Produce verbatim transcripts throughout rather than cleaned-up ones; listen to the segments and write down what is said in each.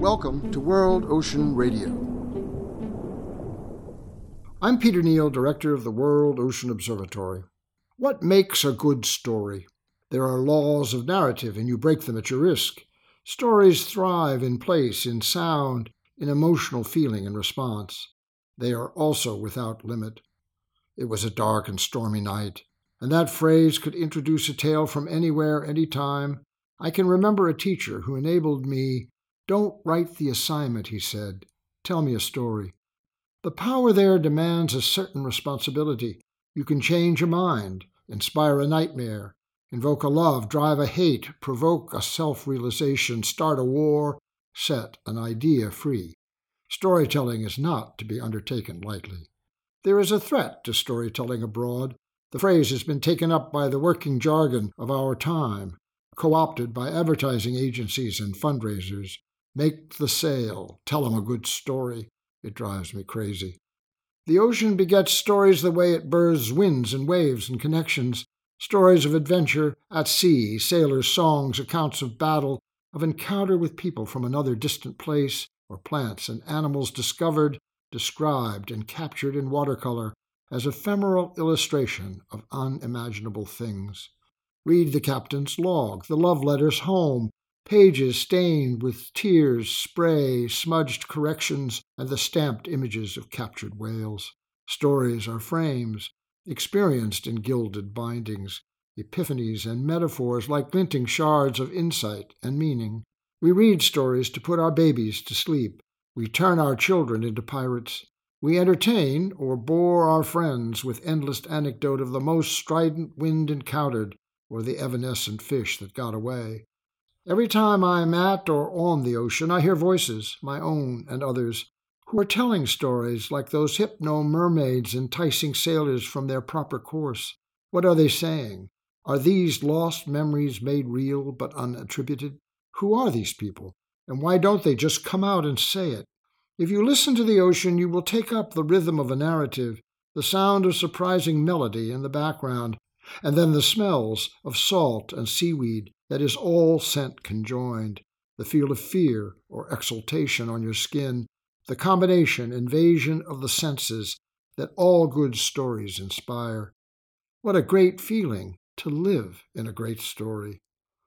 Welcome to World Ocean Radio. I'm Peter Neal, Director of the World Ocean Observatory. What makes a good story? There are laws of narrative, and you break them at your risk. Stories thrive in place, in sound, in emotional feeling and response. They are also without limit. It was a dark and stormy night, and that phrase could introduce a tale from anywhere, anytime. I can remember a teacher who enabled me. Don't write the assignment, he said. Tell me a story. The power there demands a certain responsibility. You can change a mind, inspire a nightmare, invoke a love, drive a hate, provoke a self-realization, start a war, set an idea free. Storytelling is not to be undertaken lightly. There is a threat to storytelling abroad. The phrase has been taken up by the working jargon of our time, co-opted by advertising agencies and fundraisers. Make the sale. Tell them a good story. It drives me crazy. The ocean begets stories the way it births winds and waves and connections. Stories of adventure at sea, sailors' songs, accounts of battle, of encounter with people from another distant place, or plants and animals discovered, described, and captured in watercolor as ephemeral illustration of unimaginable things. Read the captain's log, the love letters home, pages stained with tears, spray, smudged corrections, and the stamped images of captured whales. Stories are frames, experienced in gilded bindings, epiphanies and metaphors like glinting shards of insight and meaning. We read stories to put our babies to sleep. We turn our children into pirates. We entertain or bore our friends with endless anecdote of the most strident wind encountered or the evanescent fish that got away. Every time I'm at or on the ocean, I hear voices, my own and others, who are telling stories like those hypno-mermaids enticing sailors from their proper course. What are they saying? Are these lost memories made real but unattributed? Who are these people, and why don't they just come out and say it? If you listen to the ocean, you will take up the rhythm of a narrative, the sound of surprising melody in the background, and then the smells of salt and seaweed that is all scent conjoined, the feel of fear or exultation on your skin, the combination, invasion of the senses that all good stories inspire. What a great feeling to live in a great story.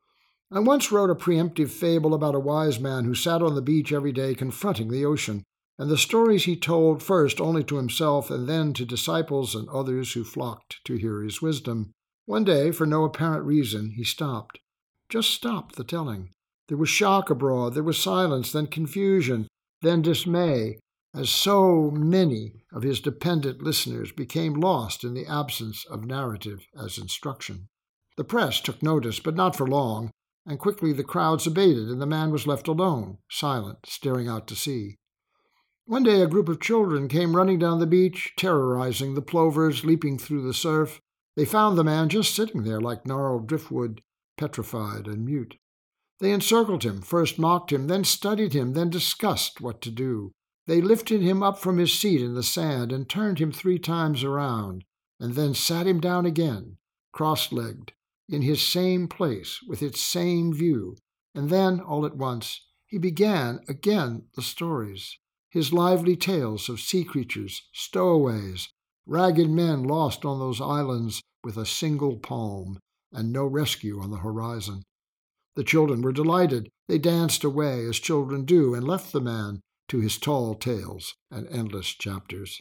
I once wrote a preemptive fable about a wise man who sat on the beach every day confronting the ocean, and the stories he told first only to himself and then to disciples and others who flocked to hear his wisdom. One day, for no apparent reason, he stopped. Just stopped the telling. There was shock abroad, there was silence, then confusion, then dismay, as so many of his dependent listeners became lost in the absence of narrative as instruction. The press took notice, but not for long, and quickly the crowds abated, and the man was left alone, silent, staring out to sea. One day a group of children came running down the beach, terrorizing the plovers, leaping through the surf. They found the man just sitting there like gnarled driftwood, petrified and mute. They encircled him, first mocked him, then studied him, then discussed what to do. They lifted him up from his seat in the sand and turned him three times around, and then sat him down again, cross-legged, in his same place, with its same view. And then, all at once, he began again the stories, his lively tales of sea creatures, stowaways, ragged men lost on those islands with a single palm, and no rescue on the horizon. The children were delighted. They danced away, as children do, and left the man to his tall tales and endless chapters.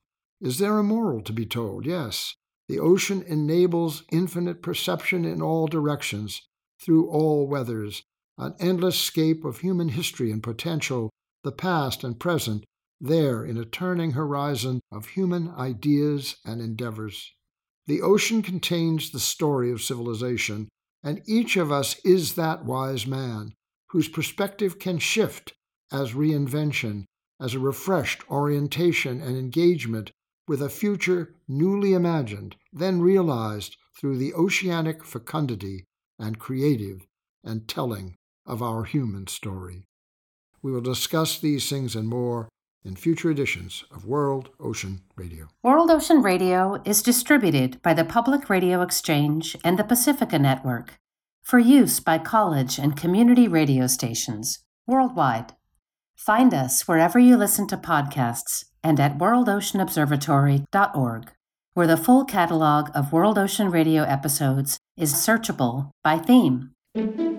Is there a moral to be told? Yes. The ocean enables infinite perception in all directions, through all weathers, an endless scape of human history and potential, the past and present, there in a turning horizon of human ideas and endeavors. The ocean contains the story of civilization, and each of us is that wise man, whose perspective can shift as reinvention, as a refreshed orientation and engagement with a future newly imagined, then realized through the oceanic fecundity and creative and telling of our human story. We will discuss these things and more in future editions of World Ocean Radio. World Ocean Radio is distributed by the Public Radio Exchange and the Pacifica Network for use by college and community radio stations worldwide. Find us wherever you listen to podcasts and at world ocean observatory dot org, where the full catalog of World Ocean Radio episodes is searchable by theme.